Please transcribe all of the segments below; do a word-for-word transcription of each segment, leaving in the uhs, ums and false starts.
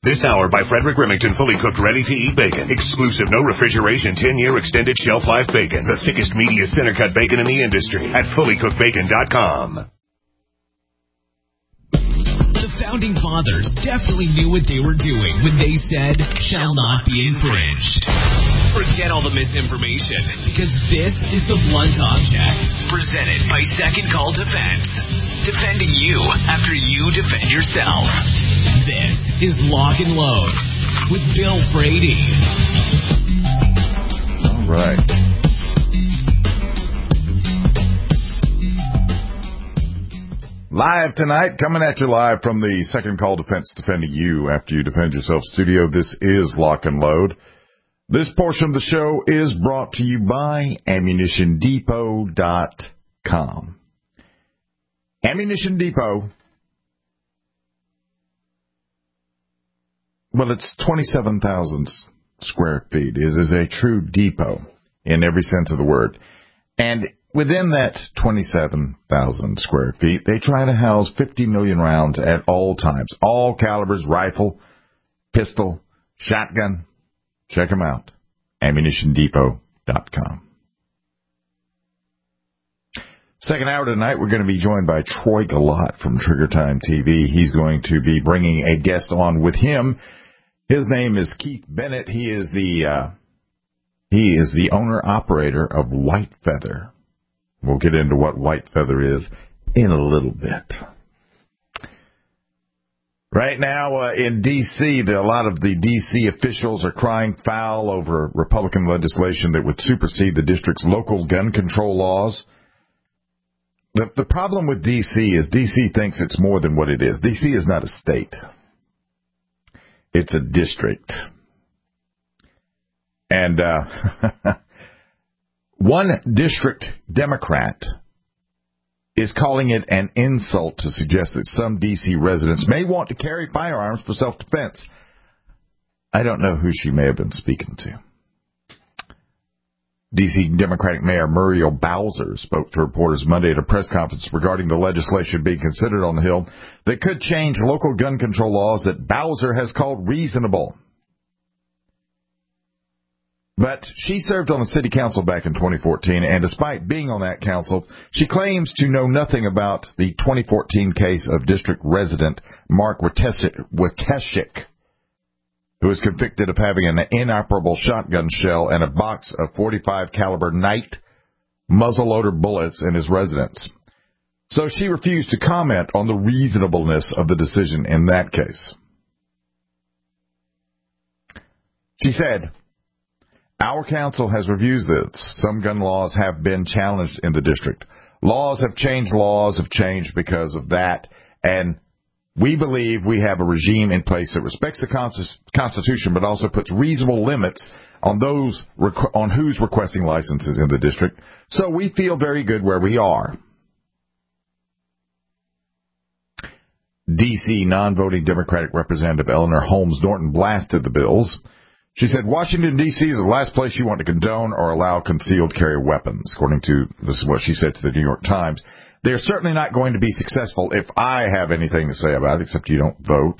This hour by Frederick Remington, fully cooked, ready-to-eat bacon. Exclusive, no refrigeration, ten-year extended shelf life bacon. The thickest, meatiest center-cut bacon in the industry at fully cooked bacon dot com. The Founding Fathers definitely knew what they were doing when they said, shall not be infringed. Forget all the misinformation, because this is the Blunt Object, presented by Second Call Defense. Defending you after you defend yourself. This is Lock and Load with Bill Brady. All right. Live tonight, coming at you live from the Second Call Defense, defending you after you defend yourself studio. This is Lock and Load. This portion of the show is brought to you by ammunition depot dot com. Ammunition Depot, well, it's twenty-seven thousand square feet. It is a true depot in every sense of the word. And within that twenty-seven thousand square feet, they try to house fifty million rounds at all times. All calibers, rifle, pistol, shotgun. Check them out. ammunition depot dot com. Second hour tonight, we're going to be joined by Troy Galat from Trigger Time T V. He's going to be bringing a guest on with him. His name is Keith Bennett. He is the uh, he is the owner-operator of White Feather. We'll get into what White Feather is in a little bit. Right now uh, in D C, the, a lot of the D C officials are crying foul over Republican legislation that would supersede the district's local gun control laws. The, the problem with D C is D C thinks it's more than what it is. D C is not a state. It's a district. And uh, one district Democrat is calling it an insult to suggest that some D C residents may want to carry firearms for self-defense. I don't know who she may have been speaking to. D C Democratic Mayor Muriel Bowser spoke to reporters Monday at a press conference regarding the legislation being considered on the Hill that could change local gun control laws that Bowser has called reasonable. But she served on the city council back in twenty fourteen, and despite being on that council, she claims to know nothing about the twenty fourteen case of district resident Mark Witeshik, who was convicted of having an inoperable shotgun shell and a box of forty-five caliber Knight muzzleloader bullets in his residence. So she refused to comment on the reasonableness of the decision in that case. She said, "Our council has reviewed this. Some gun laws have been challenged in the district. Laws have changed, laws have changed because of that, and we believe we have a regime in place that respects the Constitution but also puts reasonable limits on those on who's requesting licenses in the district. So we feel very good where we are." D C non-voting Democratic Representative Eleanor Holmes Norton blasted the bills. She said, "Washington, D C is the last place you want to condone or allow concealed carry weapons," according to, this is what she said to the New York Times. "They're certainly not going to be successful if I have anything to say about it, except you don't vote."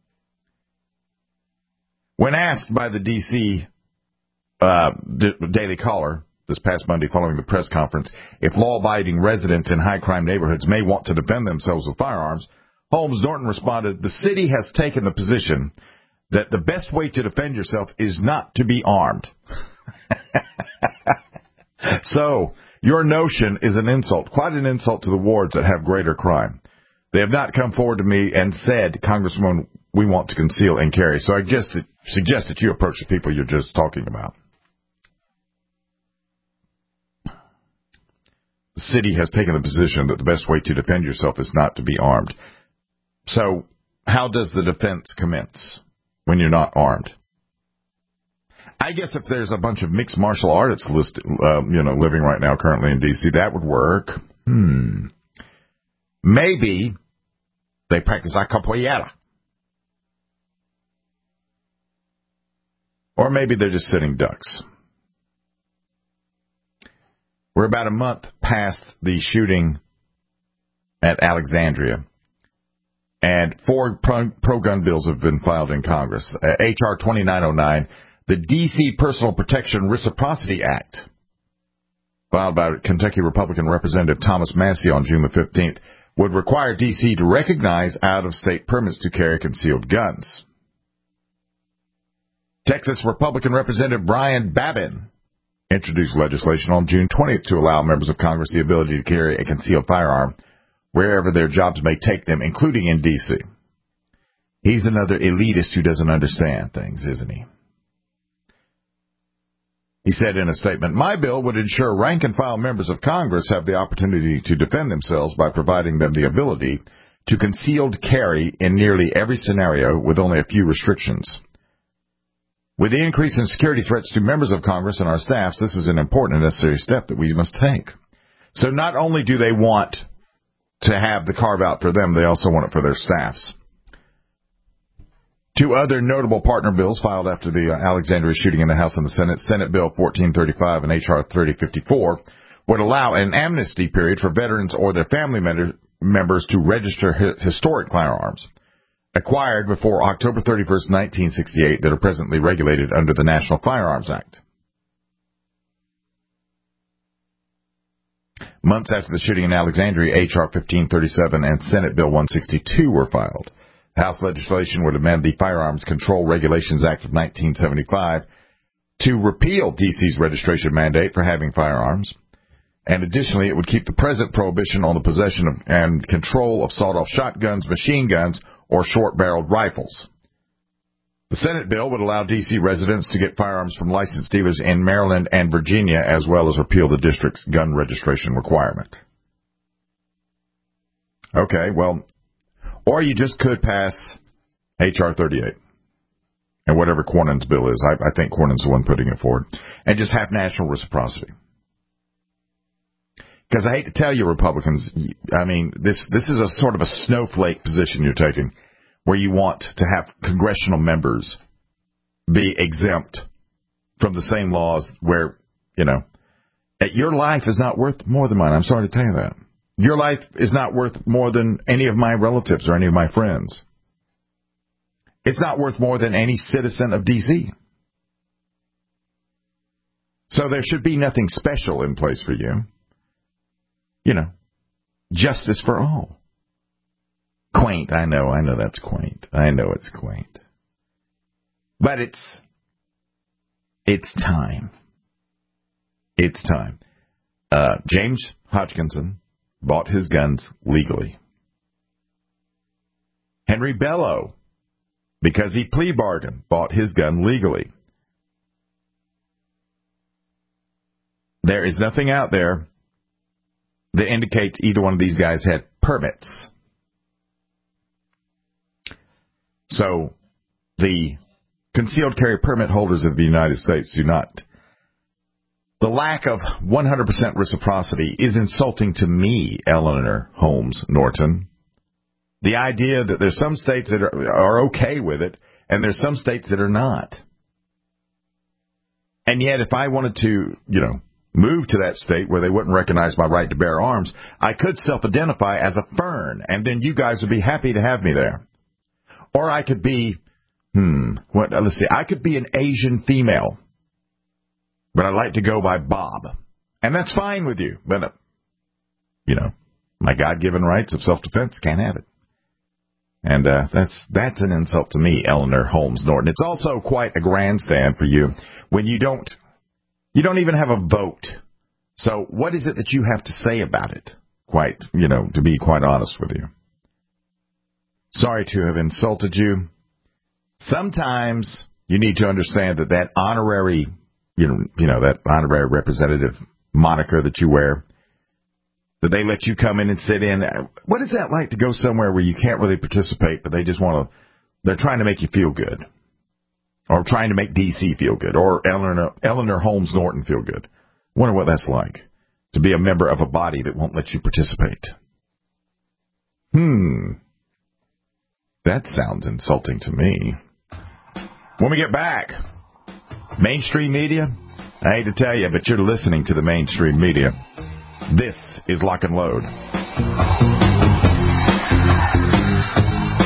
When asked by the D C uh, Daily Caller this past Monday following the press conference if law-abiding residents in high-crime neighborhoods may want to defend themselves with firearms, Holmes Norton responded, "The city has taken the position that the best way to defend yourself is not to be armed." So, your notion is an insult, quite an insult to the wards that have greater crime. They have not come forward to me and said, "Congresswoman, we want to conceal and carry." So I just suggest that you approach the people you're just talking about. The city has taken the position that the best way to defend yourself is not to be armed. So, how does the defense commence when you're not armed? I guess if there's a bunch of mixed martial artists list, uh, you know, living right now currently in D C, that would work. Hmm. Maybe they practice a capoeira. Or maybe they're just sitting ducks. We're about a month past the shooting at Alexandria. And four pro, pro-gun bills have been filed in Congress. Uh, H R twenty-nine oh nine, the D C Personal Protection Reciprocity Act, filed by Kentucky Republican Representative Thomas Massey on June the fifteenth, would require D C to recognize out-of-state permits to carry concealed guns. Texas Republican Representative Brian Babin introduced legislation on June twentieth to allow members of Congress the ability to carry a concealed firearm wherever their jobs may take them, including in D C. He's another elitist who doesn't understand things, isn't he? He said in a statement, "My bill would ensure rank-and-file members of Congress have the opportunity to defend themselves by providing them the ability to concealed carry in nearly every scenario with only a few restrictions. With the increase in security threats to members of Congress and our staffs, this is an important and necessary step that we must take." So not only do they want to have the carve-out for them, they also want it for their staffs. Two other notable partner bills filed after the Alexandria shooting in the House and the Senate, Senate Bill fourteen thirty-five and H R thirty fifty-four, would allow an amnesty period for veterans or their family members to register historic firearms acquired before October thirty-first, nineteen sixty-eight, that are presently regulated under the National Firearms Act. Months after the shooting in Alexandria, H R fifteen thirty-seven and Senate Bill one sixty-two were filed. House legislation would amend the Firearms Control Regulations Act of nineteen seventy-five to repeal D C's registration mandate for having firearms. And additionally, it would keep the present prohibition on the possession of and control of sawed-off shotguns, machine guns, or short-barreled rifles. The Senate bill would allow D C residents to get firearms from licensed dealers in Maryland and Virginia, as well as repeal the district's gun registration requirement. Okay, well, or you just could pass H R thirty-eight, and whatever Cornyn's bill is. I, I think Cornyn's the one putting it forward, and just have national reciprocity. Because I hate to tell you, Republicans, I mean, this this is a sort of a snowflake position you're taking, where you want to have congressional members be exempt from the same laws where, you know, your life is not worth more than mine. I'm sorry to tell you that. Your life is not worth more than any of my relatives or any of my friends. It's not worth more than any citizen of D C. So there should be nothing special in place for you. You know, justice for all. Quaint, I know, I know that's quaint. I know it's quaint. But it's, it's time. It's time. Uh, James Hodgkinson bought his guns legally. Henry Bello, because he plea bargained, bought his gun legally. There is nothing out there that indicates either one of these guys had permits. So the concealed carry permit holders of the United States do not. The lack of one hundred percent reciprocity is insulting to me, Eleanor Holmes Norton. The idea that there's some states that are, are okay with it, and there's some states that are not. And yet, if I wanted to, you know, move to that state where they wouldn't recognize my right to bear arms, I could self-identify as a Fern, and then you guys would be happy to have me there. Or I could be, hmm, what? Let's see, I could be an Asian female, but I like to go by Bob, and that's fine with you. But uh, you know, my God-given rights of self-defense, can't have it. And uh, that's that's an insult to me, Eleanor Holmes Norton. It's also quite a grandstand for you when you don't. You don't even have a vote. So what is it that you have to say about it? Quite, you know, to be quite honest with you. Sorry to have insulted you. Sometimes you need to understand that that honorary, you know, you know, that honorary representative moniker that you wear, that they let you come in and sit in. What is that like to go somewhere where you can't really participate, but they just want to, they're trying to make you feel good? Or trying to make D C feel good, or Eleanor, Eleanor Holmes Norton feel good. Wonder what that's like, to be a member of a body that won't let you participate. Hmm. That sounds insulting to me. When we get back, mainstream media, I hate to tell you, but you're listening to the mainstream media. This is Lock and Load.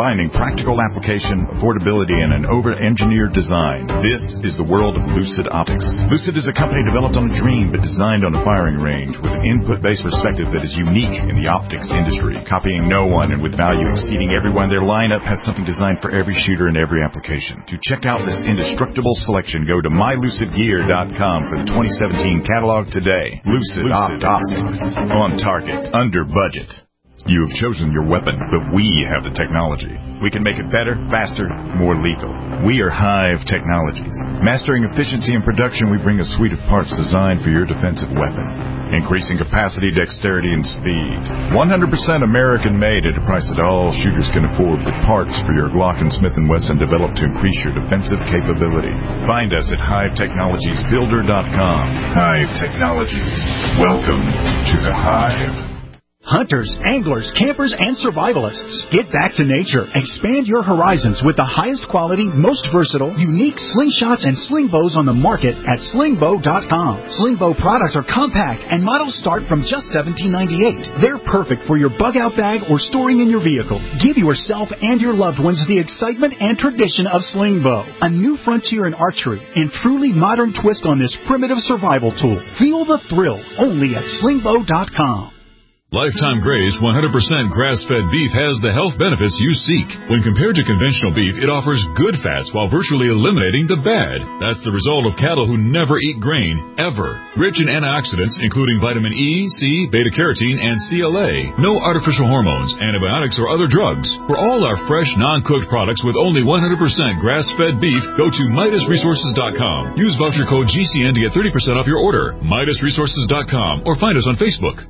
combining practical application, affordability, and an over-engineered design. This is the world of Lucid Optics. Lucid is a company developed on a dream but designed on a firing range with an input-based perspective that is unique in the optics industry, copying no one and with value exceeding everyone. Their lineup has something designed for every shooter and every application. To check out this indestructible selection, go to my lucid gear dot com for the twenty seventeen catalog today. Lucid, Lucid Optics. On target. Under budget. You have chosen your weapon, but we have the technology. We can make it better, faster, more lethal. We are Hive Technologies. Mastering efficiency and production, we bring a suite of parts designed for your defensive weapon. Increasing capacity, dexterity, and speed. one hundred percent American-made at a price that all shooters can afford, with parts for your Glock and Smith and Wesson developed to increase your defensive capability. Find us at hive technologies builder dot com. Hive Technologies. Welcome to the Hive. Hunters, anglers, campers, and survivalists. Get back to nature. Expand your horizons with the highest quality, most versatile, unique slingshots and sling bows on the market at sling bow dot com. Sling bow products are compact and models start from just seventeen ninety-eight. They're perfect for your bug-out bag or storing in your vehicle. Give yourself and your loved ones the excitement and tradition of sling bow. A new frontier in archery and truly modern twist on this primitive survival tool. Feel the thrill only at sling bow dot com. Lifetime Gray's one hundred percent grass-fed beef has the health benefits you seek. When compared to conventional beef, it offers good fats while virtually eliminating the bad. That's the result of cattle who never eat grain, ever. Rich in antioxidants, including vitamin E, C, beta-carotene, and C L A. No artificial hormones, antibiotics, or other drugs. For all our fresh, non-cooked products with only one hundred percent grass-fed beef, go to Midas Resources dot com. Use voucher code G C N to get thirty percent off your order. Midas Resources dot com or find us on Facebook.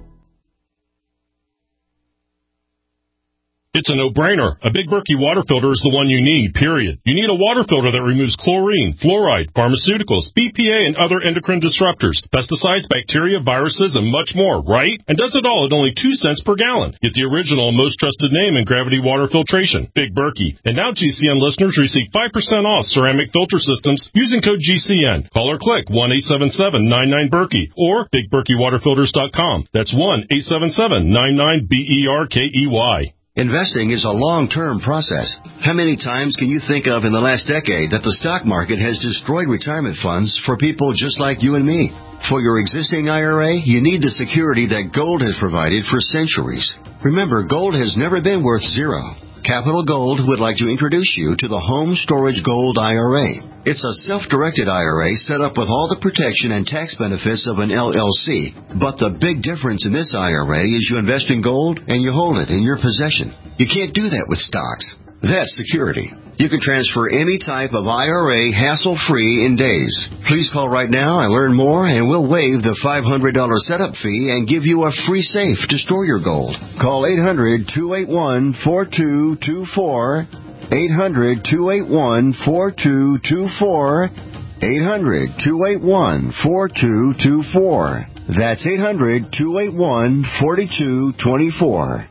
It's a no-brainer. A Big Berkey water filter is the one you need, period. You need a water filter that removes chlorine, fluoride, pharmaceuticals, B P A, and other endocrine disruptors, pesticides, bacteria, viruses, and much more, right? And does it all at only two cents per gallon. Get the original and most trusted name in gravity water filtration, Big Berkey. And now G C N listeners receive five percent off ceramic filter systems using code G C N. Call or click one eight seven seven nine nine Berkey or big berkey water filters dot com. That's one eight seven seven nine nine B E R K E Y. Investing is a long-term process. How many times can you think of in the last decade that the stock market has destroyed retirement funds for people just like you and me? For your existing I R A, you need the security that gold has provided for centuries. Remember, gold has never been worth zero. Capital Gold would like to introduce you to the Home Storage Gold I R A. It's a self-directed I R A set up with all the protection and tax benefits of an L L C. But the big difference in this I R A is you invest in gold and you hold it in your possession. You can't do that with stocks. That's security. You can transfer any type of I R A hassle-free in days. Please call right now and learn more, and we'll waive the five hundred dollars setup fee and give you a free safe to store your gold. Call eight hundred two eight one four two two four, eight hundred two eight one four two two four, eight hundred two eight one four two two four. That's eight hundred two eight one four two two four.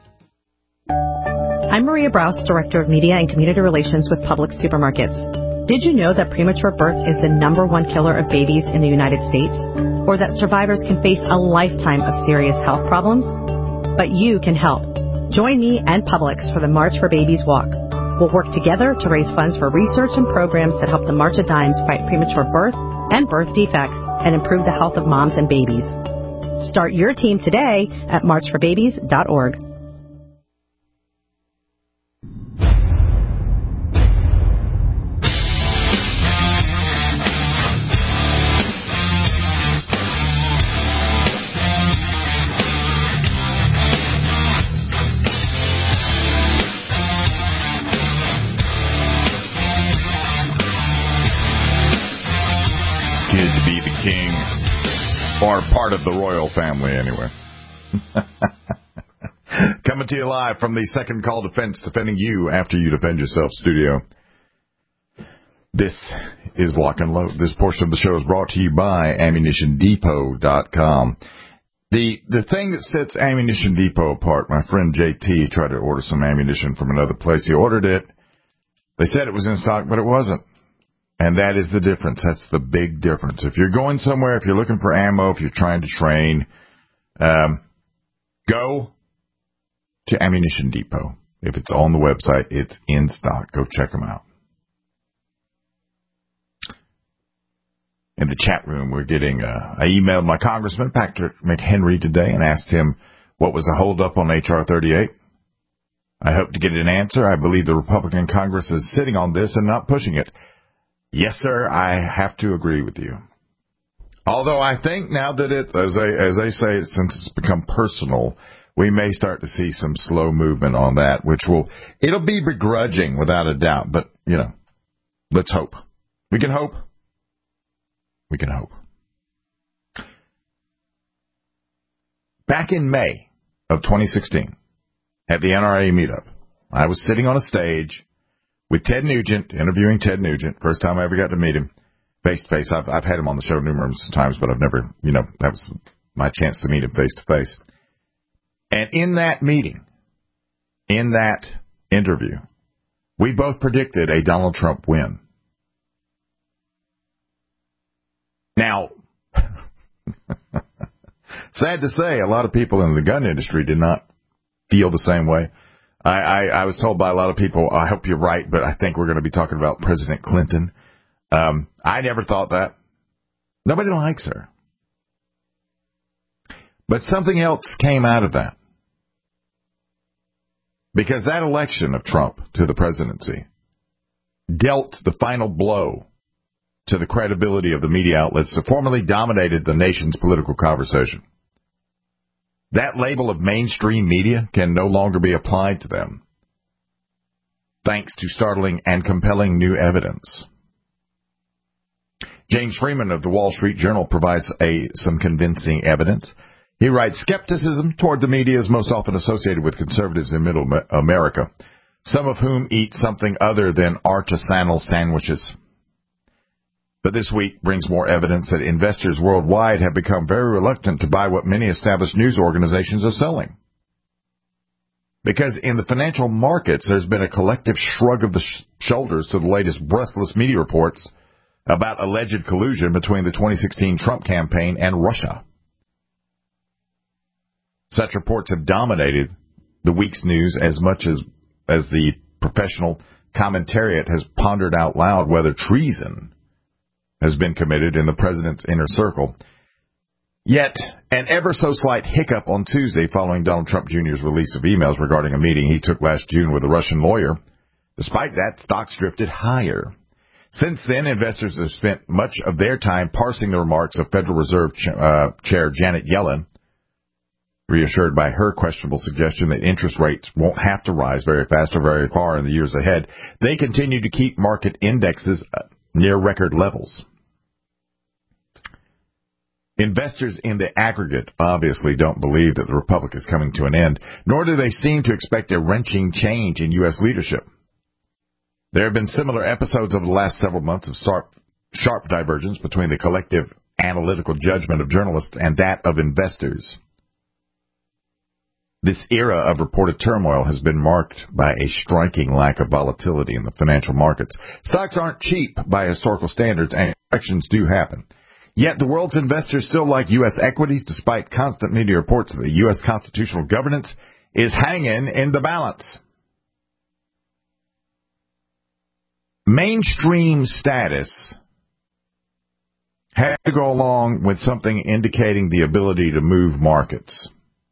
I'm Maria Brous, Director of Media and Community Relations with Publix Supermarkets. Did you know that premature birth is the number one killer of babies in the United States? Or that survivors can face a lifetime of serious health problems? But you can help. Join me and Publix for the March for Babies Walk. We'll work together to raise funds for research and programs that help the March of Dimes fight premature birth and birth defects and improve the health of moms and babies. Start your team today at march for babies dot org. King, or part of the royal family anyway. Coming to you live from the Second Call Defense, defending you after you defend yourself studio. This is Lock and Load. This portion of the show is brought to you by ammunition depot dot com. The the thing that sets Ammunition Depot apart, my friend J T tried to order some ammunition from another place. He ordered it. They said it was in stock, but it wasn't. And that is the difference. That's the big difference. If you're going somewhere, if you're looking for ammo, if you're trying to train, um, go to Ammunition Depot. If it's on the website, it's in stock. Go check them out. In the chat room, we're getting, uh, I emailed my Congressman, Patrick McHenry, today and asked him what was the holdup on H R thirty-eight. I hope to get an answer. I believe the Republican Congress is sitting on this and not pushing it. Yes, sir, I have to agree with you. Although I think now that it, as I, as I say, since it's become personal, we may start to see some slow movement on that, which will, it'll be begrudging without a doubt, but, you know, let's hope. We can hope. We can hope. Back in May of twenty sixteen, at the N R A meetup, I was sitting on a stage with Ted Nugent, interviewing Ted Nugent. First time I ever got to meet him face to face. I've, I've had him on the show numerous times, but I've never, you know, that was my chance to meet him face to face. And in that meeting, in that interview, we both predicted a Donald Trump win. Now, sad to say, a lot of people in the gun industry did not feel the same way. I, I, I was told by a lot of people, I hope you're right, but I think we're going to be talking about President Clinton. Um, I never thought that. Nobody likes her. But something else came out of that. Because that election of Trump to the presidency dealt the final blow to the credibility of the media outlets that formerly dominated the nation's political conversation. That label of mainstream media can no longer be applied to them, thanks to startling and compelling new evidence. James Freeman of the Wall Street Journal provides a, some convincing evidence. He writes, skepticism toward the media is most often associated with conservatives in middle America, some of whom eat something other than artisanal sandwiches. But this week brings more evidence that investors worldwide have become very reluctant to buy what many established news organizations are selling. Because in the financial markets, there's been a collective shrug of the sh- shoulders to the latest breathless media reports about alleged collusion between the twenty sixteen Trump campaign and Russia. Such reports have dominated the week's news as much as, as the professional commentariat has pondered out loud whether treason has been committed in the president's inner circle. Yet, an ever so slight hiccup on Tuesday following Donald Trump Junior's release of emails regarding a meeting he took last June with a Russian lawyer. Despite that, stocks drifted higher. Since then, investors have spent much of their time parsing the remarks of Federal Reserve Ch- uh, Chair Janet Yellen, reassured by her questionable suggestion that interest rates won't have to rise very fast or very far in the years ahead. They continue to keep market indexes near record levels. Investors in the aggregate obviously don't believe that the republic is coming to an end, nor do they seem to expect a wrenching change in U S leadership. There have been similar episodes over the last several months of sharp, sharp divergence between the collective analytical judgment of journalists and that of investors. This era of reported turmoil has been marked by a striking lack of volatility in the financial markets. Stocks aren't cheap by historical standards, and corrections do happen. Yet the world's investors still like U S equities, despite constant media reports that the U S constitutional governance is hanging in the balance. Mainstream status had to go along with something indicating the ability to move markets.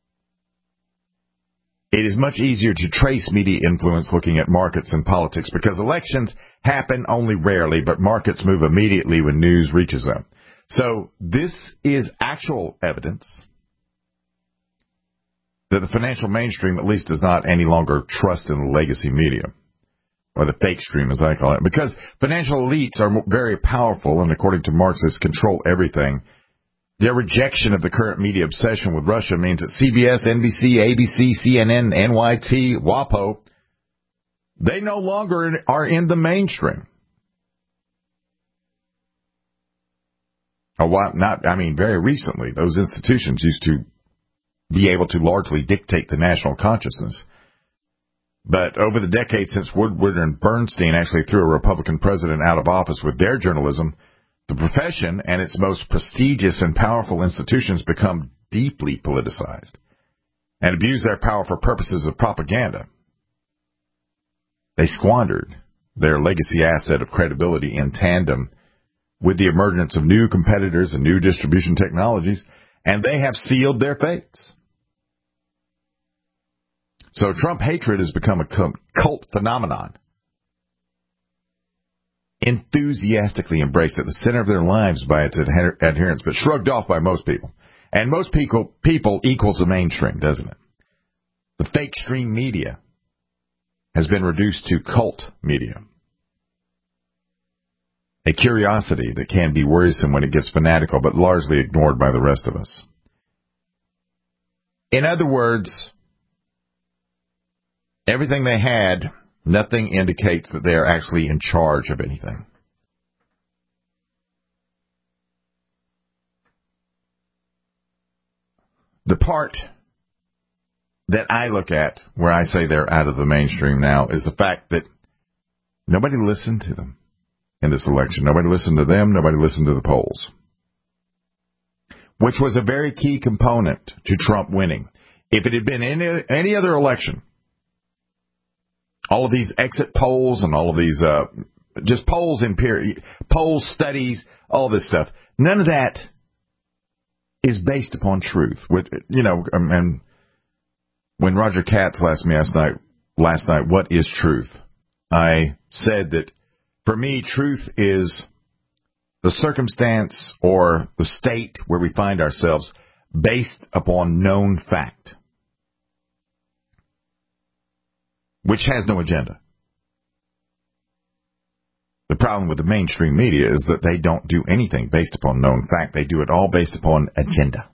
It is much easier to trace media influence looking at markets and politics because elections happen only rarely, but markets move immediately when news reaches them. So this is actual evidence that the financial mainstream at least does not any longer trust in the legacy media, or the fake stream as I call it, because financial elites are very powerful and, according to Marxists, control everything. Their rejection of the current media obsession with Russia means that C B S, N B C, A B C, C N N, N Y T, WAPO, they no longer are in the mainstream. Oh, well, not, I mean, very recently, those institutions used to be able to largely dictate the national consciousness. But over the decades since Woodward and Bernstein actually threw a Republican president out of office with their journalism, the profession and its most prestigious and powerful institutions become deeply politicized and abuse their power for purposes of propaganda. They squandered their legacy asset of credibility in tandem with the emergence of new competitors and new distribution technologies, and they have sealed their fates. So Trump hatred has become a cult phenomenon, enthusiastically embraced at the center of their lives by its adher- adherents, but shrugged off by most people. And most people, people equals the mainstream, doesn't it? The fake stream media has been reduced to cult media. A curiosity that can be worrisome when it gets fanatical, but largely ignored by the rest of us. In other words, everything they had, nothing indicates that they are actually in charge of anything. The part that I look at where I say they're out of the mainstream now is the fact that nobody listened to them in this election. Nobody listened to them. Nobody listened to the polls, which was a very key component to Trump winning. If it had been any, any other election, all of these exit polls and all of these uh, just polls in period, polls, studies, all this stuff, none of that is based upon truth. With, you know, and when Roger Katz asked me last night, last night, what is truth? I said that for me, truth is the circumstance or the state where we find ourselves based upon known fact, which has no agenda. The problem with the mainstream media is that they don't do anything based upon known fact. They do it all based upon agenda.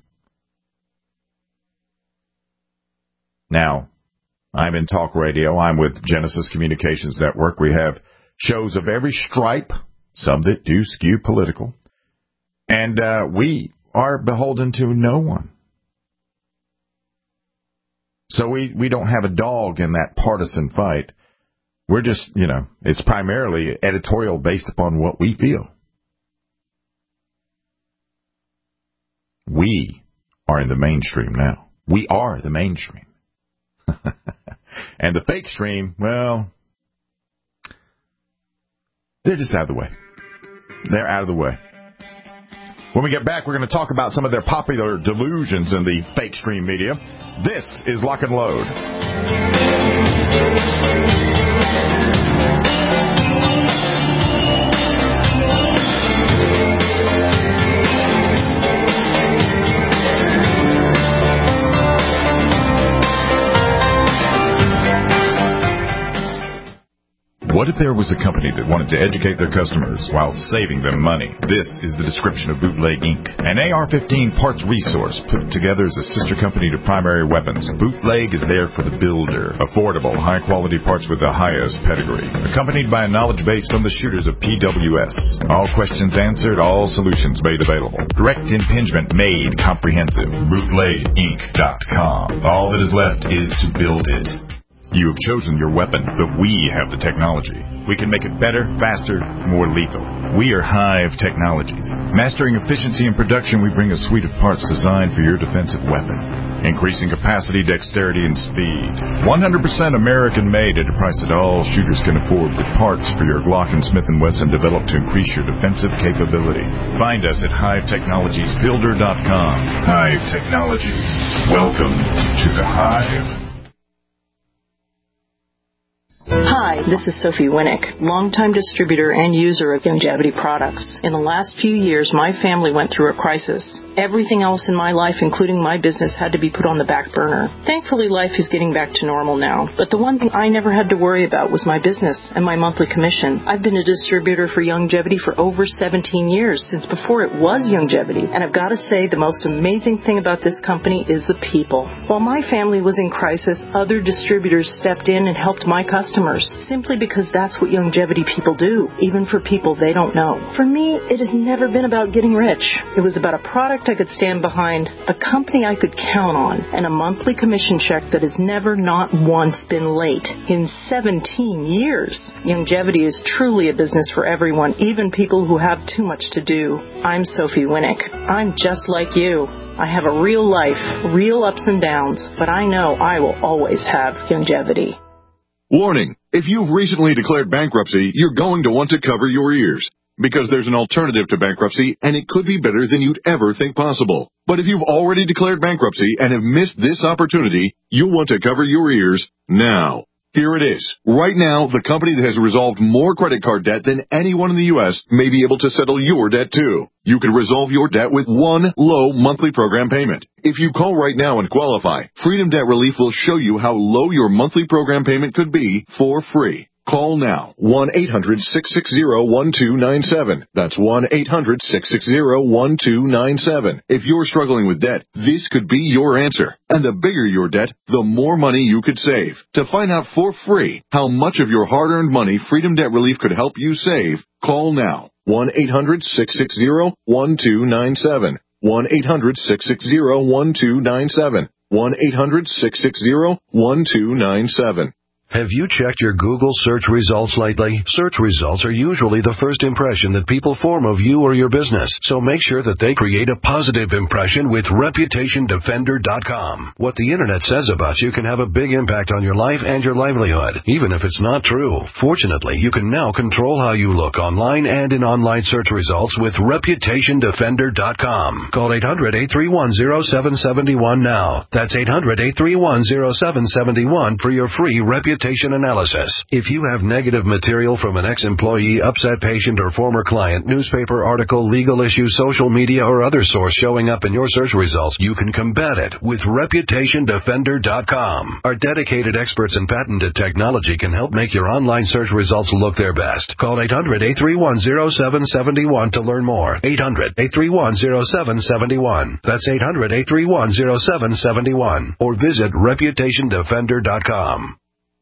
Now, I'm in talk radio. I'm with Genesis Communications Network. We have shows of every stripe, some that do skew political. And uh, we are beholden to no one. So we, we don't have a dog in that partisan fight. We're just, you know, it's primarily editorial based upon what we feel. We are in the mainstream now. We are the mainstream. And the fake stream, well, they're just out of the way. They're out of the way. When we get back, we're going to talk about some of their popular delusions in the fake stream media. This is Lock and Load. What if there was a company that wanted to educate their customers while saving them money? This is the description of Bootleg Incorporated. An A R fifteen parts resource put together as a sister company to Primary Weapons. Bootleg is there for the builder. Affordable, high-quality parts with the highest pedigree. Accompanied by a knowledge base from the shooters of P W S. All questions answered, all solutions made available. Direct impingement made comprehensive. Bootleg Inc dot com. All that is left is to build it. You have chosen your weapon, but we have the technology. We can make it better, faster, more lethal. We are Hive Technologies. Mastering efficiency and production, we bring a suite of parts designed for your defensive weapon. Increasing capacity, dexterity, and speed. one hundred percent American-made at a price that all shooters can afford, with parts for your Glock and Smith and Wesson developed to increase your defensive capability. Find us at hive technologies builder dot com. Hive Technologies. Welcome to the Hive. Hi, this is Sophie Winnick, longtime distributor and user of Youngevity products. In the last few years, my family went through a crisis. Everything else in my life, including my business, had to be put on the back burner. Thankfully, life is getting back to normal now. But the one thing I never had to worry about was my business and my monthly commission. I've been a distributor for Youngevity for over seventeen years, since before it was Youngevity. And I've got to say, the most amazing thing about this company is the people. While my family was in crisis, other distributors stepped in and helped my customers, simply because that's what Youngevity people do, even for people they don't know. For me, it has never been about getting rich. It was about a product I could stand behind, a company I could count on, and a monthly commission check that has never, not once, been late in seventeen years. Youngevity is truly a business for everyone, even people who have too much to do. I'm Sophie Winnick. I'm just like you. I have a real life, real ups and downs, but I know I will always have Youngevity. Warning! If you've recently declared bankruptcy, you're going to want to cover your ears, because there's an alternative to bankruptcy, and it could be better than you'd ever think possible. But if you've already declared bankruptcy and have missed this opportunity, you'll want to cover your ears now. Here it is. Right now, the company that has resolved more credit card debt than anyone in the U S may be able to settle your debt too. You can resolve your debt with one low monthly program payment. If you call right now and qualify, Freedom Debt Relief will show you how low your monthly program payment could be for free. Call now, one eight hundred six six zero one two nine seven. That's one eight hundred six six zero one two nine seven. If you're struggling with debt, this could be your answer. And the bigger your debt, the more money you could save. To find out for free how much of your hard-earned money Freedom Debt Relief could help you save, call now, one eight hundred six six zero one two nine seven. one eight hundred six six zero one two nine seven. one eight hundred six six zero one two nine seven. Have you checked your Google search results lately? Search results are usually the first impression that people form of you or your business, so make sure that they create a positive impression with reputation defender dot com. What the Internet says about you can have a big impact on your life and your livelihood, even if it's not true. Fortunately, you can now control how you look online and in online search results with reputation defender dot com. Call eight hundred eight three one zero seven seven one now. That's eight hundred eight three one zero seven seven one for your free reputation analysis. If you have negative material from an ex-employee, upset patient, or former client, newspaper article, legal issue, social media, or other source showing up in your search results, you can combat it with reputation defender dot com. Our dedicated experts in patented technology can help make your online search results look their best. Call eight hundred eight three one zero seven seven one to learn more. eight hundred eight three one zero seven seven one. That's eight hundred eight three one zero seven seven one. Or visit reputation defender dot com.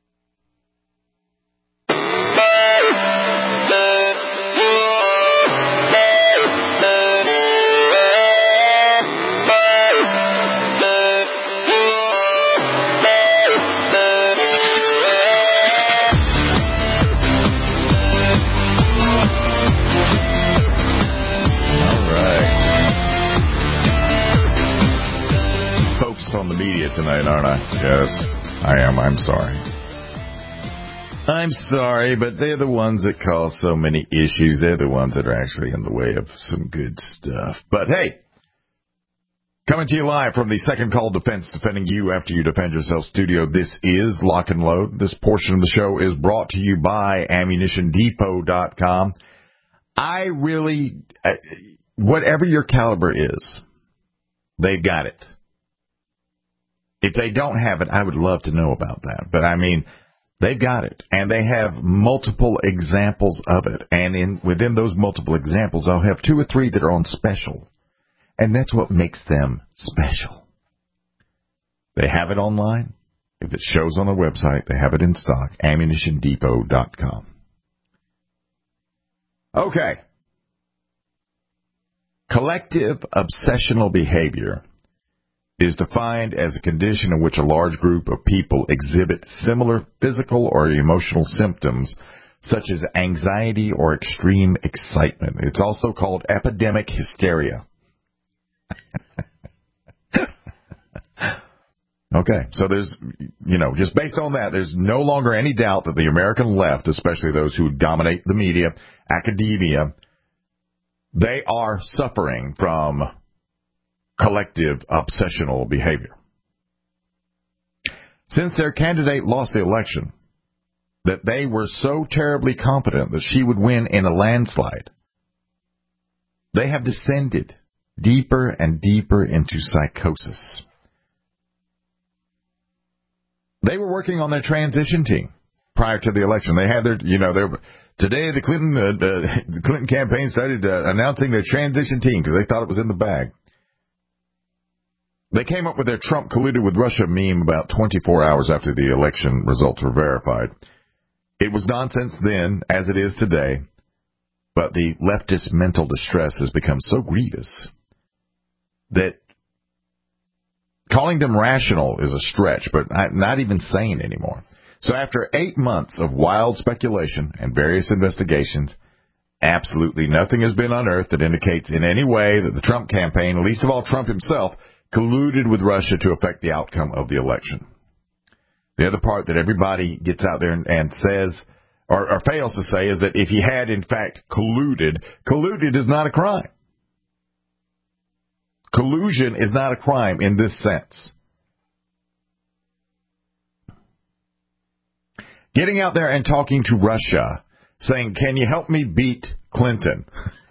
On the media tonight, aren't I? Yes, I am. I'm sorry. I'm sorry, but they're the ones that cause so many issues. They're the ones that are actually in the way of some good stuff. But hey, coming to you live from the Second Call Defense, defending you after you defend yourself studio, this is Lock and Load. This portion of the show is brought to you by ammunition depot dot com. I really, whatever your caliber is, they've got it. If they don't have it, I would love to know about that. But, I mean, they've got it. And they have multiple examples of it. And in within those multiple examples, I'll have two or three that are on special. And that's what makes them special. They have it online. If it shows on their website, they have it in stock. ammunition depot dot com. Okay. Collective obsessional behavior is defined as a condition in which a large group of people exhibit similar physical or emotional symptoms such as anxiety or extreme excitement. It's also called epidemic hysteria. Okay, so there's, you know, just based on that, there's no longer any doubt that the American left, especially those who dominate the media, academia, they are suffering from collective obsessional behavior. Since their candidate lost the election, that they were so terribly confident that she would win in a landslide, they have descended deeper and deeper into psychosis. They were working on their transition team prior to the election. They had their, you know, their today the Clinton uh, the Clinton campaign started uh, announcing their transition team because they thought it was in the bag. They came up with their Trump colluded with Russia meme about twenty-four hours after the election results were verified. It was nonsense then, as it is today, but the leftist mental distress has become so grievous that calling them rational is a stretch, but not even sane anymore. So after eight months of wild speculation and various investigations, absolutely nothing has been unearthed that indicates in any way that the Trump campaign, least of all Trump himself, colluded with Russia to affect the outcome of the election. The other part that everybody gets out there and, and says, or, or fails to say, is that if he had, in fact, colluded, colluded is not a crime. Collusion is not a crime in this sense. Getting out there and talking to Russia, saying, can you help me beat Clinton?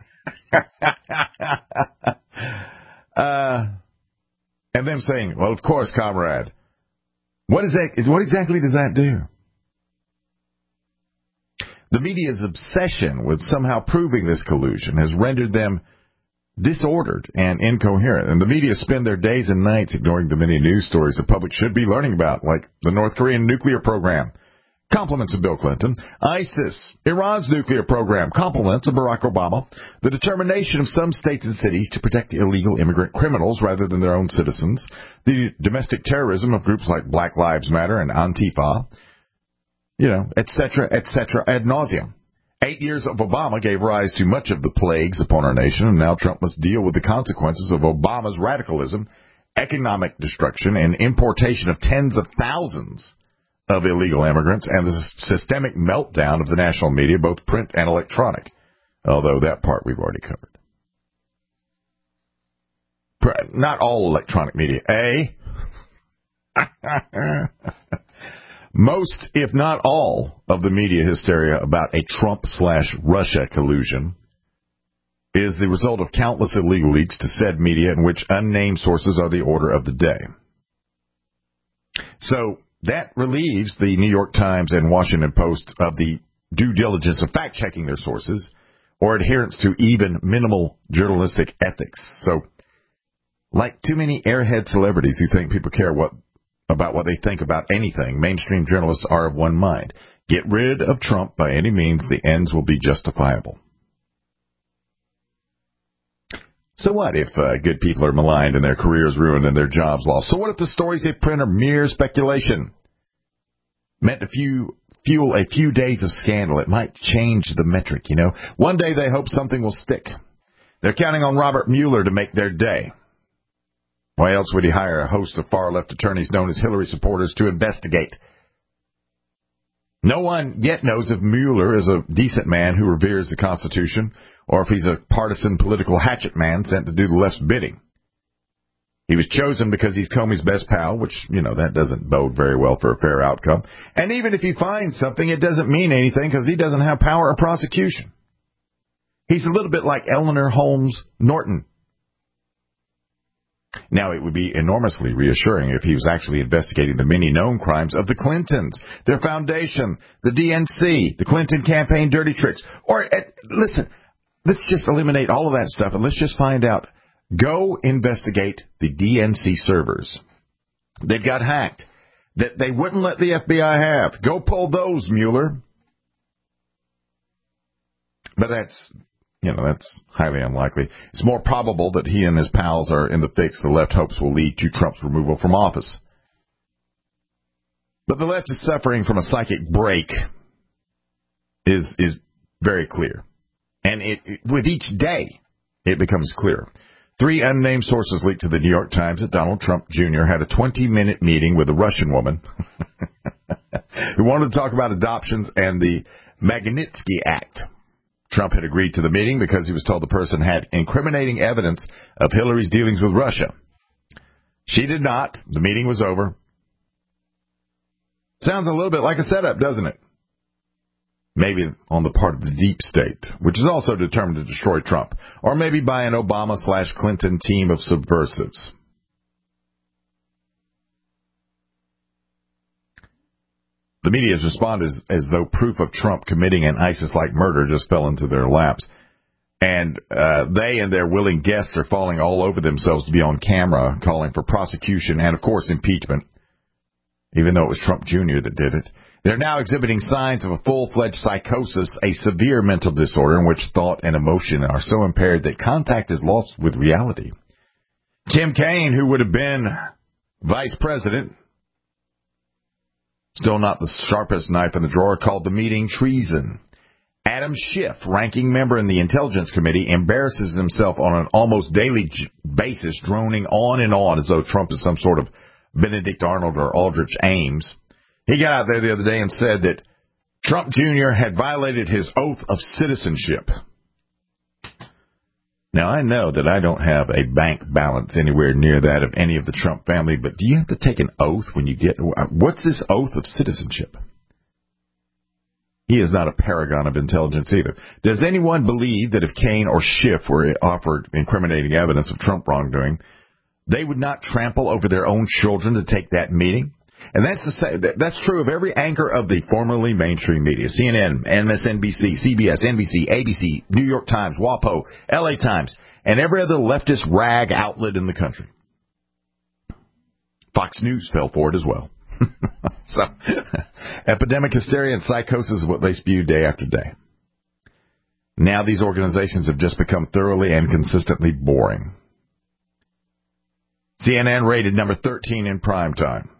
uh, and them saying, well, of course, comrade. What is that? What exactly does that do? The media's obsession with somehow proving this collusion has rendered them disordered and incoherent. And the media spend their days and nights ignoring the many news stories the public should be learning about, like the North Korean nuclear program. Compliments of Bill Clinton. ISIS, Iran's nuclear program. Compliments of Barack Obama. The determination of some states and cities to protect illegal immigrant criminals rather than their own citizens. The domestic terrorism of groups like Black Lives Matter and Antifa. You know, et cetera, et cetera, ad nauseum. Eight years of Obama gave rise to much of the plagues upon our nation, and now Trump must deal with the consequences of Obama's radicalism, economic destruction, and importation of tens of thousands of illegal immigrants, and the systemic meltdown of the national media, both print and electronic, although that part we've already covered. Not all electronic media, eh? Most, if not all, of the media hysteria about a Trump-slash-Russia collusion is the result of countless illegal leaks to said media in which unnamed sources are the order of the day. So that relieves the New York Times and Washington Post of the due diligence of fact-checking their sources or adherence to even minimal journalistic ethics. So, like too many airhead celebrities who think people care what about what they think about anything, mainstream journalists are of one mind. Get rid of Trump by any means, the ends will be justifiable. So what if uh, good people are maligned and their careers ruined and their jobs lost? So what if the stories they print are mere speculation? Meant to few, fuel a few days of scandal. It might change the metric, you know. One day they hope something will stick. They're counting on Robert Mueller to make their day. Why else would he hire a host of far-left attorneys known as Hillary supporters to investigate? No one yet knows if Mueller is a decent man who reveres the Constitution or if he's a partisan political hatchet man sent to do the left's bidding. He was chosen because he's Comey's best pal, which, you know, that doesn't bode very well for a fair outcome. And even if he finds something, it doesn't mean anything because he doesn't have power of prosecution. He's a little bit like Eleanor Holmes Norton. Now, it would be enormously reassuring if he was actually investigating the many known crimes of the Clintons, their foundation, the D N C, the Clinton campaign dirty tricks. Or, uh, listen, let's just eliminate all of that stuff and let's just find out. Go investigate the D N C servers. They've got hacked. That they wouldn't let the F B I have. Go pull those, Mueller. But that's... You know, that's highly unlikely. It's more probable that he and his pals are in the fix the left hopes will lead to Trump's removal from office. But the left is suffering from a psychic break is is very clear. And it, it with each day, it becomes clearer. Three unnamed sources leaked to the New York Times that Donald Trump Junior had a twenty-minute meeting with a Russian woman who wanted to talk about adoptions and the Magnitsky Act. Trump had agreed to the meeting because he was told the person had incriminating evidence of Hillary's dealings with Russia. She did not. The meeting was over. Sounds a little bit like a setup, doesn't it? Maybe on the part of the deep state, which is also determined to destroy Trump, or maybe by an Obama slash Clinton team of subversives. The media has responded as, as though proof of Trump committing an ISIS-like murder just fell into their laps. And uh, they and their willing guests are falling all over themselves to be on camera, calling for prosecution and, of course, impeachment, even though it was Trump Junior that did it. They're now exhibiting signs of a full-fledged psychosis, a severe mental disorder in which thought and emotion are so impaired that contact is lost with reality. Tim Kaine, who would have been vice president, still not the sharpest knife in the drawer, called the meeting treason. Adam Schiff, ranking member in the Intelligence Committee, embarrasses himself on an almost daily basis, droning on and on as though Trump is some sort of Benedict Arnold or Aldrich Ames. He got out there the other day and said that Trump Junior had violated his oath of citizenship. Now, I know that I don't have a bank balance anywhere near that of any of the Trump family, but do you have to take an oath when you get... What's this oath of citizenship? He is not a paragon of intelligence either. Does anyone believe that if Kaine or Schiff were offered incriminating evidence of Trump wrongdoing, they would not trample over their own children to take that meeting? And that's the same, that's true of every anchor of the formerly mainstream media. C N N, M S N B C, C B S, N B C, A B C, New York Times, WAPO, L A Times, and every other leftist rag outlet in the country. Fox News fell for it as well. So, epidemic hysteria and psychosis is what they spew day after day. Now these organizations have just become thoroughly and consistently boring. C N N rated number thirteen in prime time.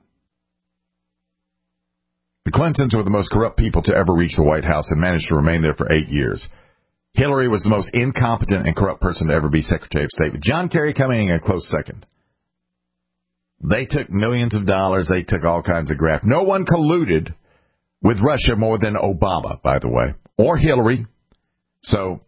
The Clintons were the most corrupt people to ever reach the White House and managed to remain there for eight years. Hillary was the most incompetent and corrupt person to ever be Secretary of State, with John Kerry coming in a close second. They took millions of dollars. They took all kinds of graft. No one colluded with Russia more than Obama, by the way, or Hillary. So,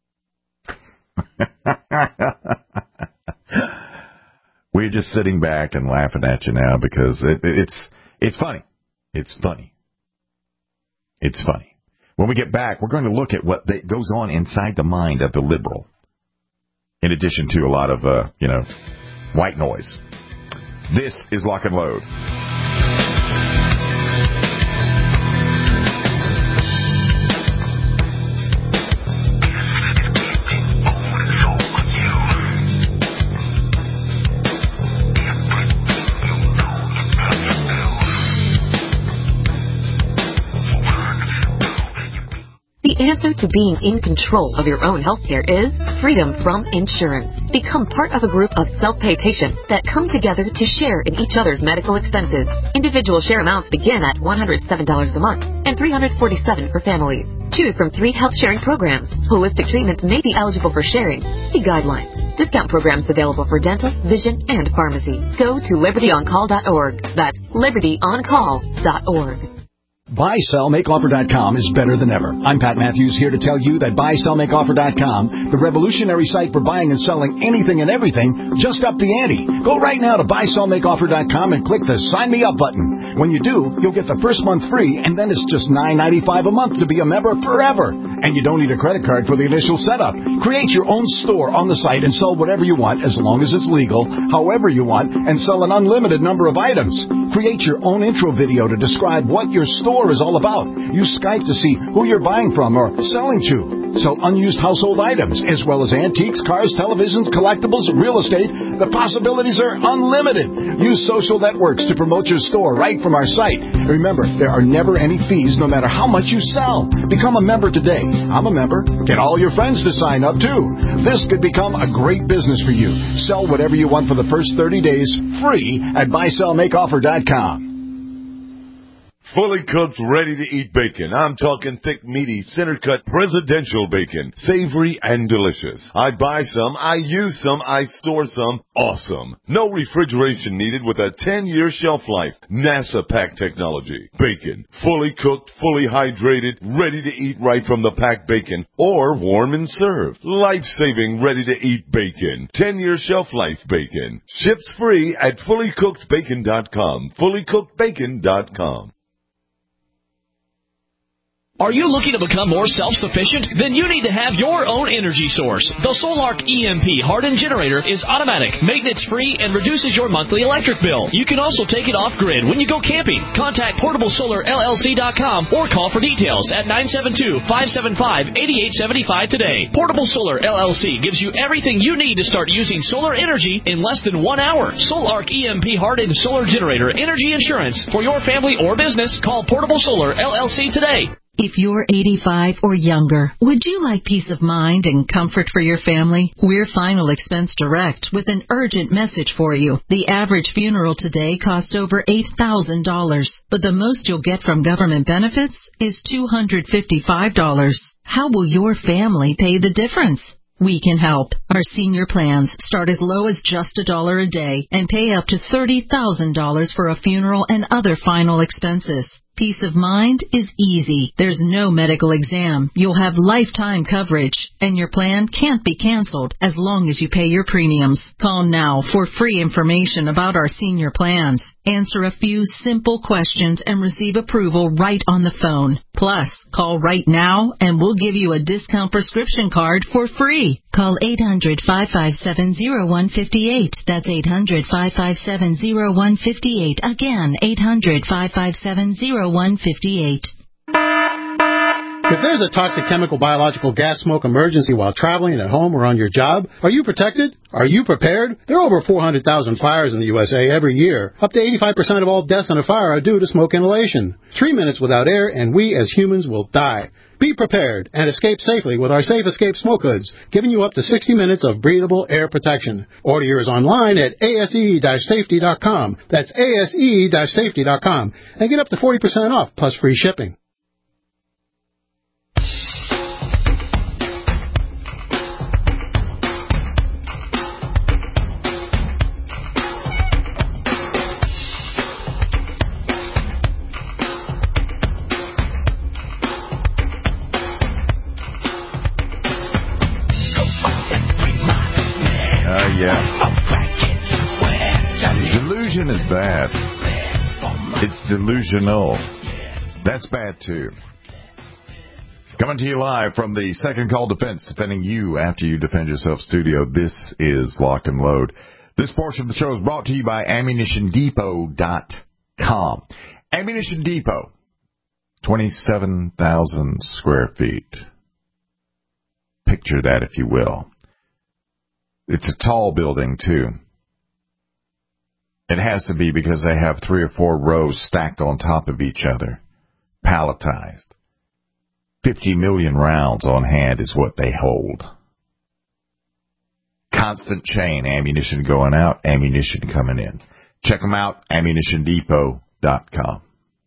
we're just sitting back and laughing at you now because it, it's it's funny. It's funny. It's funny. When we get back, we're going to look at what they, goes on inside the mind of the liberal, in addition to a lot of, uh, you know, white noise. This is Lock and Load. The answer to being in control of your own healthcare is freedom from insurance. Become part of a group of self-pay patients that come together to share in each other's medical expenses. Individual share amounts begin at one hundred seven dollars a month and three hundred forty-seven dollars for families. Choose from three health sharing programs. Holistic treatments may be eligible for sharing. See guidelines. Discount programs available for dental, vision, and pharmacy. Go to liberty on call dot org. That's liberty on call dot org. buy sell make offer dot com is better than ever. I'm Pat Matthews, here to tell you that buy sell make offer dot com, the revolutionary site for buying and selling anything and everything, just upped the ante. Go right now to buy sell make offer dot com and click the Sign Me Up button. When you do, you'll get the first month free, and then it's just nine ninety-five a month to be a member forever. And you don't need a credit card for the initial setup. Create your own store on the site and sell whatever you want, as long as it's legal, however you want, and sell an unlimited number of items. Create your own intro video to describe what your store is all about. Use Skype to see who you're buying from or selling to. Sell unused household items, as well as antiques, cars, televisions, collectibles, real estate. The possibilities are unlimited. Use social networks to promote your store right from our site. Remember, there are never any fees no matter how much you sell. Become a member today. I'm a member. Get all your friends to sign up too. This could become a great business for you. Sell whatever you want for the first thirty days free at buy sell make offer dot com. Fully cooked, ready-to-eat bacon. I'm talking thick, meaty, center-cut presidential bacon. Savory and delicious. I buy some, I use some, I store some. Awesome. No refrigeration needed with a ten-year shelf life. NASA pack technology. Bacon. Fully cooked, fully hydrated, ready to eat right from the packed bacon. Or warm and served. Life-saving, ready-to-eat bacon. ten-year shelf life bacon. Ships free at fully cooked bacon dot com. fully cooked bacon dot com. Are you looking to become more self-sufficient? Then you need to have your own energy source. The Solark E M P hardened generator is automatic, maintenance-free, and reduces your monthly electric bill. You can also take it off-grid when you go camping. Contact portable solar L L C dot com or call for details at nine seven two, five seven five, eight eight seven five today. Portable Solar L L C gives you everything you need to start using solar energy in less than one hour. Solark E M P hardened solar generator energy insurance for your family or business. Call Portable Solar L L C today. If you're eighty-five or younger, would you like peace of mind and comfort for your family? We're Final Expense Direct with an urgent message for you. The average funeral today costs over eight thousand dollars, but the most you'll get from government benefits is two hundred fifty-five dollars. How will your family pay the difference? We can help. Our senior plans start as low as just a dollar a day and pay up to thirty thousand dollars for a funeral and other final expenses. Peace of mind is easy. There's no medical exam. You'll have lifetime coverage, and your plan can't be canceled as long as you pay your premiums. Call now for free information about our senior plans. Answer a few simple questions and receive approval right on the phone. Plus, call right now and we'll give you a discount prescription card for free. Call eight hundred, five five seven, zero one five eight. That's eight hundred, five five seven, zero one five eight. Again, eight hundred, five five seven, zero one five eight. If there's a toxic chemical, biological, gas smoke emergency while traveling at home or on your job, are you protected? Are you prepared? There are over four hundred thousand fires in the U S A every year. Up to eighty-five percent of all deaths in a fire are due to smoke inhalation. Three minutes without air and we as humans will die. Be prepared and escape safely with our Safe Escape Smoke Hoods, giving you up to sixty minutes of breathable air protection. Order yours online at A S E safety dot com. That's A S E safety dot com. And get up to forty percent off plus free shipping. Delusion is bad. It's delusional. That's bad, too. Coming to you live from the Second Call Defense, defending you after you defend yourself studio. This is Lock and Load. This portion of the show is brought to you by ammunition depot dot com. Ammunition Depot, twenty-seven thousand square feet. Picture that, if you will. It's a tall building, too. It has to be because they have three or four rows stacked on top of each other, palletized. Fifty million rounds on hand is what they hold. Constant chain, ammunition going out, ammunition coming in. Check them out, ammunition depot dot com.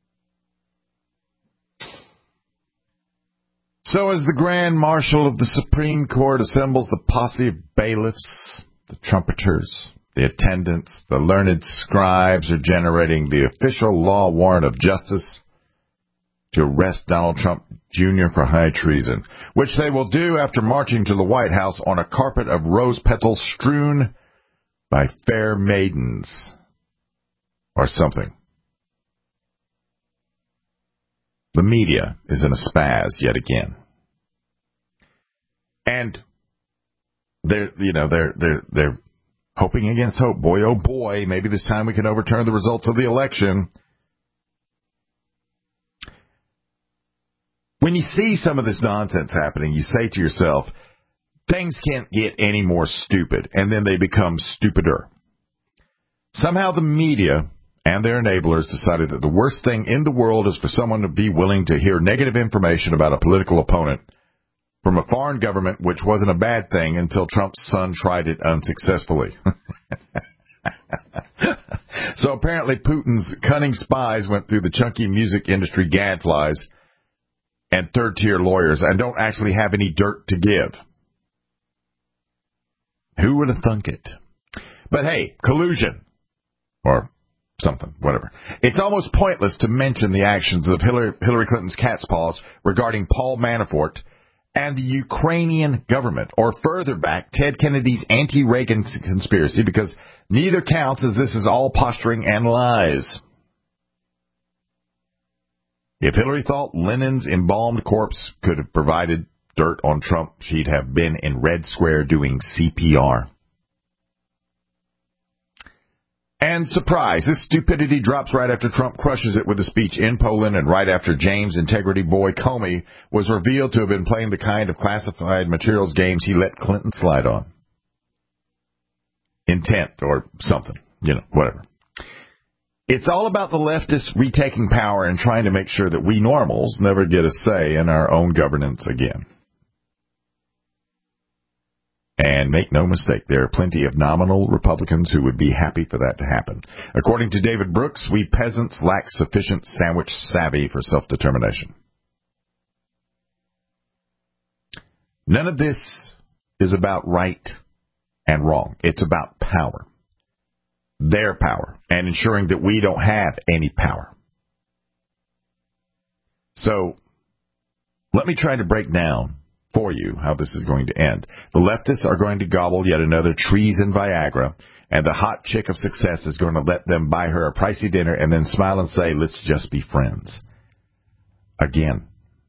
So as the Grand Marshal of the Supreme Court assembles the posse of bailiffs, the trumpeters, the attendants, the learned scribes are generating the official law warrant of justice to arrest Donald Trump Junior for high treason, which they will do after marching to the White House on a carpet of rose petals strewn by fair maidens or something. The media is in a spaz yet again. And they're, you know, they're, they're, they're hoping against hope. Boy, oh boy, maybe this time we can overturn the results of the election. When you see some of this nonsense happening, you say to yourself, things can't get any more stupid, and then they become stupider. Somehow the media and their enablers decided that the worst thing in the world is for someone to be willing to hear negative information about a political opponent from a foreign government, which wasn't a bad thing until Trump's son tried it unsuccessfully. So apparently Putin's cunning spies went through the chunky music industry gadflies and third-tier lawyers and don't actually have any dirt to give. Who would have thunk it? But hey, collusion. Or something, whatever. It's almost pointless to mention the actions of Hillary, Hillary Clinton's cat's paws regarding Paul Manafort and the Ukrainian government, or further back, Ted Kennedy's anti-Reagan conspiracy, because neither counts, as this is all posturing and lies. If Hillary thought Lenin's embalmed corpse could have provided dirt on Trump, she'd have been in Red Square doing C P R. And surprise, this stupidity drops right after Trump crushes it with a speech in Poland and right after James Integrity Boy Comey was revealed to have been playing the kind of classified materials games he let Clinton slide on. Intent or something, you know, whatever. It's all about the leftists retaking power and trying to make sure that we normals never get a say in our own governance again. And make no mistake, there are plenty of nominal Republicans who would be happy for that to happen. According to David Brooks, we peasants lack sufficient sandwich savvy for self-determination. None of this is about right and wrong. It's about power. Their power. And ensuring that we don't have any power. So, let me try to break down for you how this is going to end. The leftists are going to gobble yet another treason Viagra, and the hot chick of success is going to let them buy her a pricey dinner and then smile and say, let's just be friends. Again.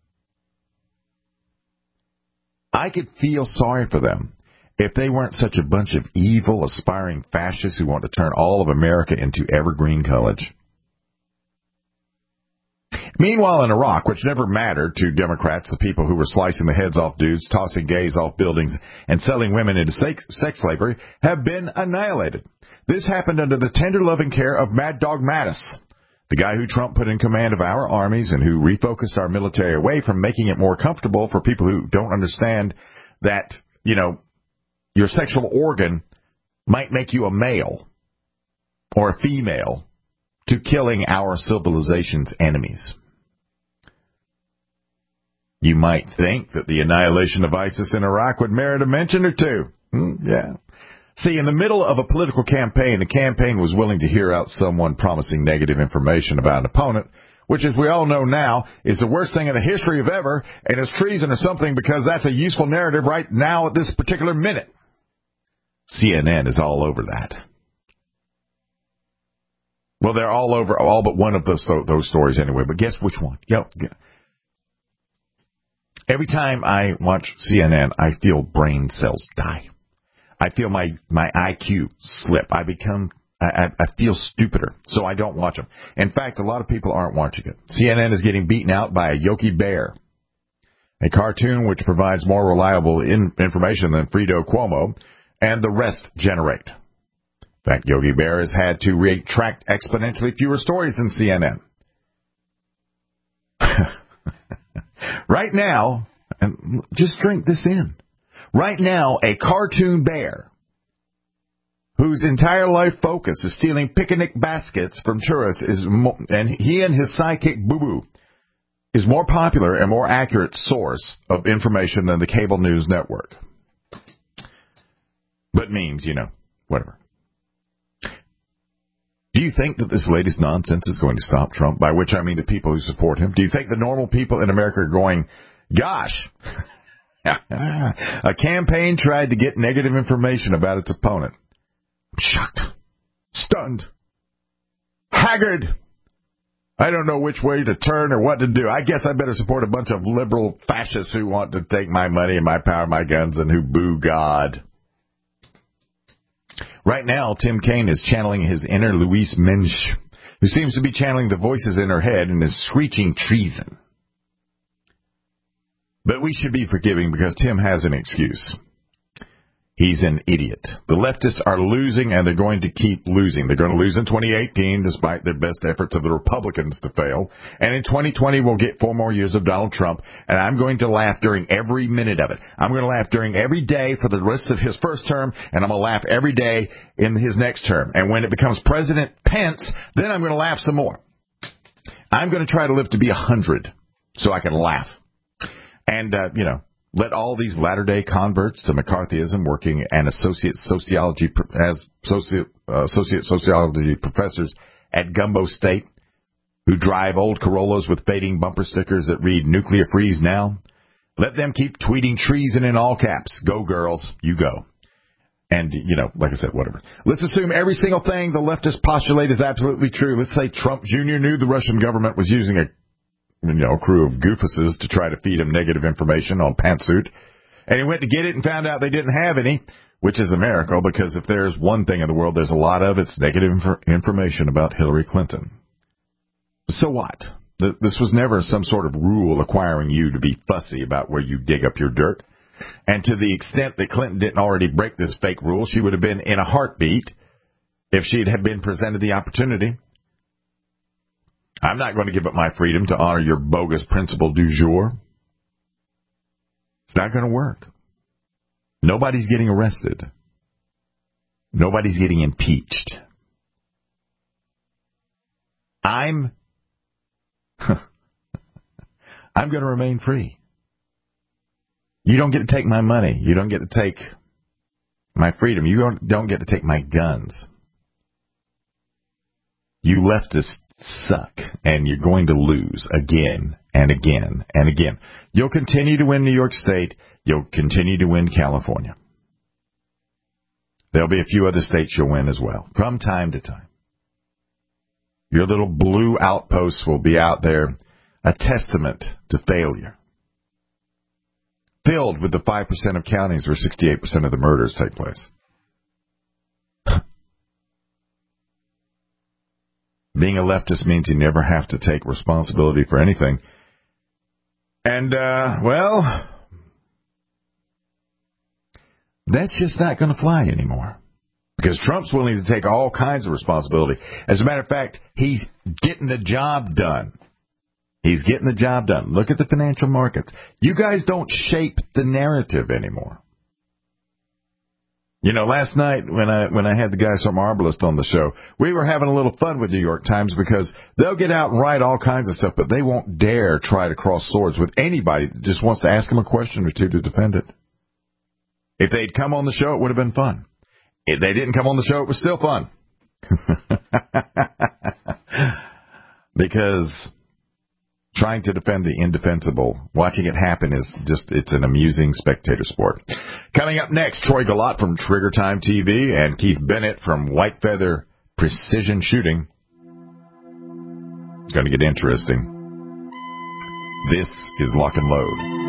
I could feel sorry for them if they weren't such a bunch of evil, aspiring fascists who want to turn all of America into Evergreen College. Meanwhile, in Iraq, which never mattered to Democrats, the people who were slicing the heads off dudes, tossing gays off buildings, and selling women into sex slavery, have been annihilated. This happened under the tender loving care of Mad Dog Mattis, the guy who Trump put in command of our armies and who refocused our military away from making it more comfortable for people who don't understand that, you know, your sexual organ might make you a male or a female, to killing our civilization's enemies. You might think that the annihilation of ISIS in Iraq would merit a mention or two. Hmm, yeah. See, in the middle of a political campaign, the campaign was willing to hear out someone promising negative information about an opponent, which, as we all know now, is the worst thing in the history of ever, and is treason or something because that's a useful narrative right now at this particular minute. C N N is all over that. Well, they're all over, all but one of those those stories anyway, but guess which one? Yep. Every time I watch C N N, I feel brain cells die. I feel my, my I Q slip. I become, I, I feel stupider, so I don't watch them. In fact, a lot of people aren't watching it. C N N is getting beaten out by a Yogi Bear, a cartoon which provides more reliable in, information than Fredo Cuomo, and the rest generate. In fact, Yogi Bear has had to retract exponentially fewer stories than C N N. Right now, and just drink this in. Right now, a cartoon bear whose entire life focus is stealing picnic baskets from tourists, is mo- and he and his sidekick Boo Boo is more popular and more accurate source of information than the cable news network. But memes, you know, whatever. Do you think that this latest nonsense is going to stop Trump? By which I mean the people who support him. Do you think the normal people in America are going, gosh, a campaign tried to get negative information about its opponent? I'm shocked, stunned, haggard. I don't know which way to turn or what to do. I guess I better support a bunch of liberal fascists who want to take my money and my power, my guns, and who boo God. Right now, Tim Kaine is channeling his inner Louise Mensch, who seems to be channeling the voices in her head and is screeching treason. But we should be forgiving because Tim has an excuse. He's an idiot. The leftists are losing, and they're going to keep losing. They're going to lose in twenty eighteen, despite their best efforts of the Republicans to fail. And in twenty twenty, we'll get four more years of Donald Trump, and I'm going to laugh during every minute of it. I'm going to laugh during every day for the rest of his first term, and I'm going to laugh every day in his next term. And when it becomes President Pence, then I'm going to laugh some more. I'm going to try to live to be one hundred so I can laugh. And, uh, you know, let all these latter-day converts to McCarthyism working and associate sociology as associate, uh, associate sociology professors at Gumbo State who drive old Corollas with fading bumper stickers that read "Nuclear Freeze Now." Let them keep tweeting treason in all caps. Go, girls. You go. And, you know, like I said, whatever. Let's assume every single thing the leftists postulate is absolutely true. Let's say Trump Junior knew the Russian government was using a you know, a crew of goofuses to try to feed him negative information on Pantsuit. And he went to get it and found out they didn't have any, which is a miracle because if there's one thing in the world there's a lot of, it's negative inf- information about Hillary Clinton. So what? This was never some sort of rule requiring you to be fussy about where you dig up your dirt. And to the extent that Clinton didn't already break this fake rule, she would have been in a heartbeat if she had been presented the opportunity. I'm not going to give up my freedom to honor your bogus principle du jour. It's not going to work. Nobody's getting arrested. Nobody's getting impeached. I'm I'm going to remain free. You don't get to take my money. You don't get to take my freedom. You don't, don't get to take my guns. You leftists suck, and you're going to lose again and again and again. You'll continue to win New York State. You'll continue to win California. There'll be a few other states you'll win as well, from time to time. Your little blue outposts will be out there, a testament to failure. Filled with the five percent of counties where sixty-eight percent of the murders take place. Being a leftist means you never have to take responsibility for anything. And, uh, well, that's just not going to fly anymore. Because Trump's willing to take all kinds of responsibility. As a matter of fact, he's getting the job done. He's getting the job done. Look at the financial markets. You guys don't shape the narrative anymore. You know, last night when I when I had the guys from Arbalist on the show, we were having a little fun with New York Times because they'll get out and write all kinds of stuff, but they won't dare try to cross swords with anybody that just wants to ask them a question or two to defend it. If they'd come on the show, it would have been fun. If they didn't come on the show, it was still fun. Because trying to defend the indefensible, watching it happen is just, it's an amusing spectator sport. Coming up next, Troy Galott from Trigger Time T V and Keith Bennett from White Feather Precision Shooting. It's going to get interesting. This is Lock and Load.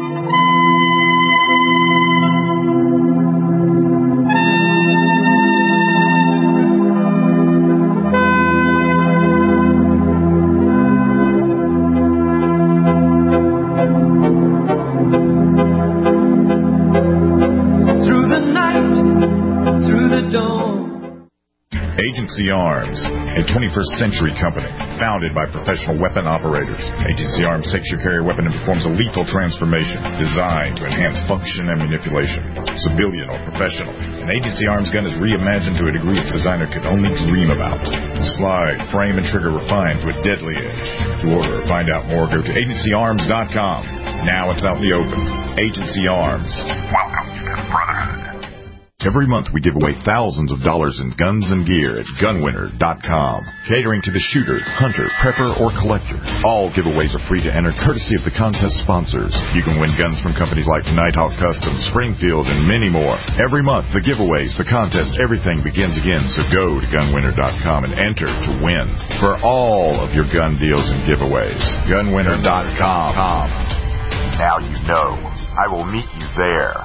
Agency Arms, a twenty-first century company founded by professional weapon operators. Agency Arms takes your carrier weapon and performs a lethal transformation designed to enhance function and manipulation, civilian or professional. An Agency Arms gun is reimagined to a degree its designer could only dream about. Slide, frame, and trigger refined to a deadly edge. To order or find out more, go to agency arms dot com. Now it's out in the open. Agency Arms. Welcome to the Brotherhood. Every month we give away thousands of dollars in guns and gear at gun winner dot com. Catering to the shooter, hunter, prepper, or collector. All giveaways are free to enter courtesy of the contest sponsors. You can win guns from companies like Nighthawk Customs, Springfield, and many more. Every month, the giveaways, the contests, everything begins again. So go to gun winner dot com and enter to win for all of your gun deals and giveaways. gun winner dot com. Now you know. I will meet you there.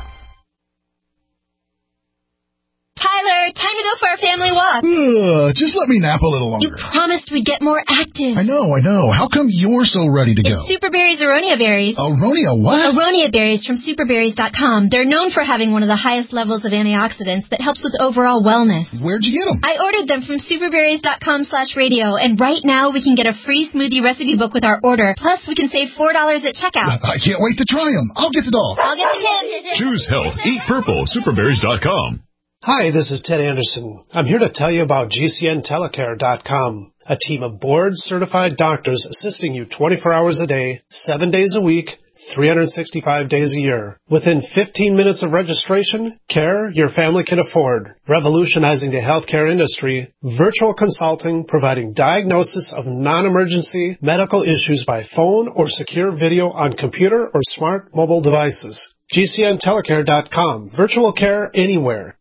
Tyler, time to go for our family walk. Uh, just let me nap a little longer. You promised we'd get more active. I know, I know. How come you're so ready to go? It's Superberry's Aronia Berries. Aronia what? Aronia Berries from superberries dot com. They're known for having one of the highest levels of antioxidants that helps with overall wellness. Where'd you get them? I ordered them from superberries dot com slash radio, and right now we can get a free smoothie recipe book with our order. Plus, we can save four dollars at checkout. I can't wait to try them. I'll get the dog. I'll get the kids. Choose health. Eat purple. superberries dot com. Hi, this is Ted Anderson. I'm here to tell you about G C N telecare dot com, a team of board-certified doctors assisting you twenty-four hours a day, seven days a week, three hundred sixty-five days a year. Within fifteen minutes of registration, care your family can afford. Revolutionizing the healthcare industry, virtual consulting providing diagnosis of non-emergency medical issues by phone or secure video on computer or smart mobile devices. G C N telecare dot com. Virtual care anywhere.